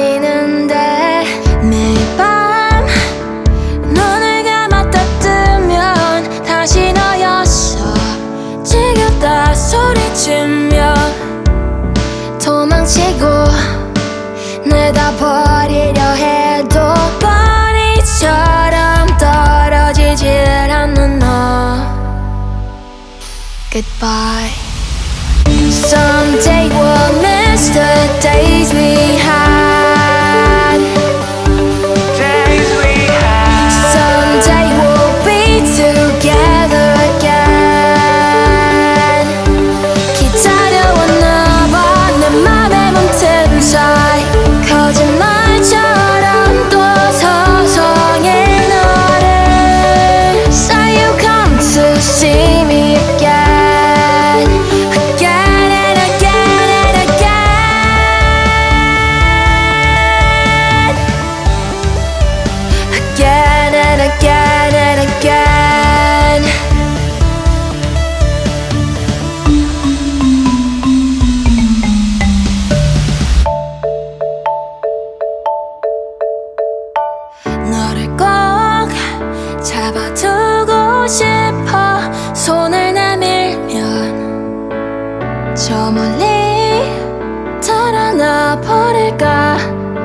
떨리는데 매일 밤 눈을 감았다 뜨면 다시 너였어. 지겹다 소리치며 도망치고 내다버리려 해도 버리처럼 떨어지질 않는 너. Goodbye. Someday we'll miss the days we had. Someday we'll be together again. 기다려왔나 봐 내 맘의 문틈 사이 거짓말처럼 또 서성인 너를. So you come to see me again, again and again and again, again and again and again. 너를 꼭 잡아두고 싶어. 손을 내밀면 저 멀리 달아나 버릴까.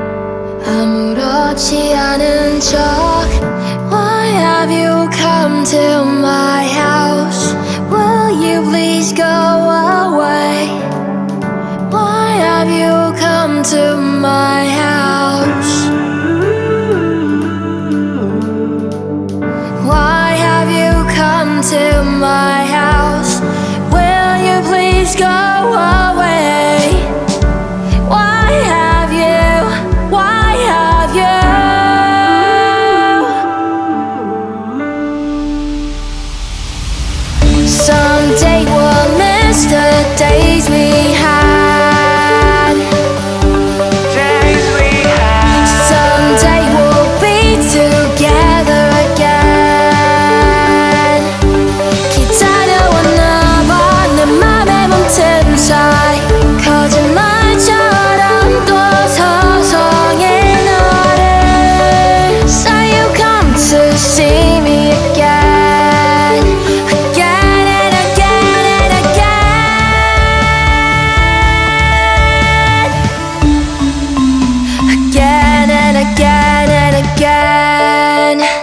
아무렇지 않은 척. Why have you come to my house? Will you please go away? Why have you come to my house? Why have you come to my house? Will you please go away? Why have you? Why have you? Someday we'll miss the days we had. Someday we'll be together again. 기다려왔나 봐 내 맘의 문틈 사이 거짓말처럼 또 서성인 너를. So you come to see me again, again and again and again, again and again and again.